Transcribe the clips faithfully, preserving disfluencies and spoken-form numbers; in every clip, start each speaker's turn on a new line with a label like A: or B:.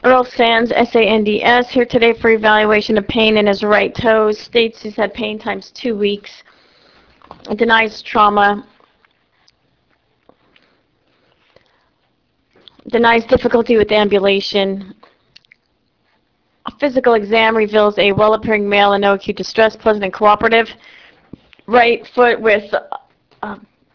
A: Earl Sands, S A N D S, here today for evaluation of pain in his right toes. States he's had pain times two weeks. Denies trauma. Denies difficulty with ambulation. A physical exam reveals a well-appearing male and no acute distress, pleasant and cooperative. Right foot with uh,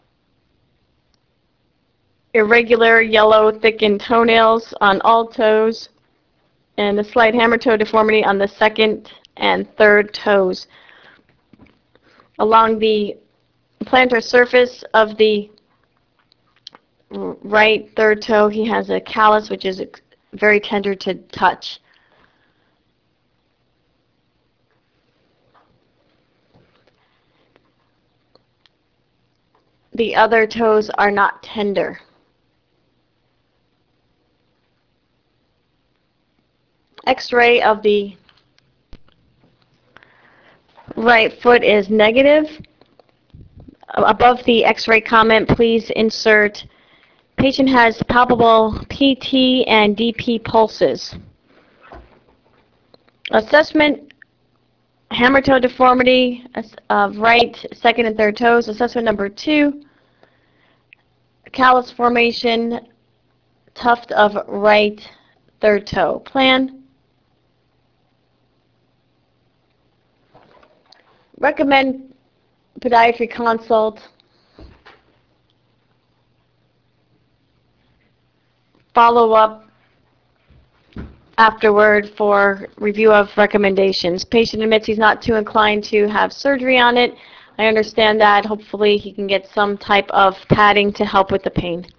A: irregular yellow thickened toenails on all toes, and a slight hammer toe deformity on the second and third toes. Along the plantar surface of the right third toe, he has a callus, which is very tender to touch. The other toes are not tender. X-ray of the right foot is negative. Above the X-ray comment, please insert patient has palpable P T and D P pulses. Assessment, hammer toe deformity of right, second, and third toes. Assessment number two, callus formation, tuft of right third toe. Plan. Recommend podiatry consult. Follow up afterward for review of recommendations. Patient admits he's not too inclined to have surgery on it. I understand that. Hopefully he can get some type of padding to help with the pain.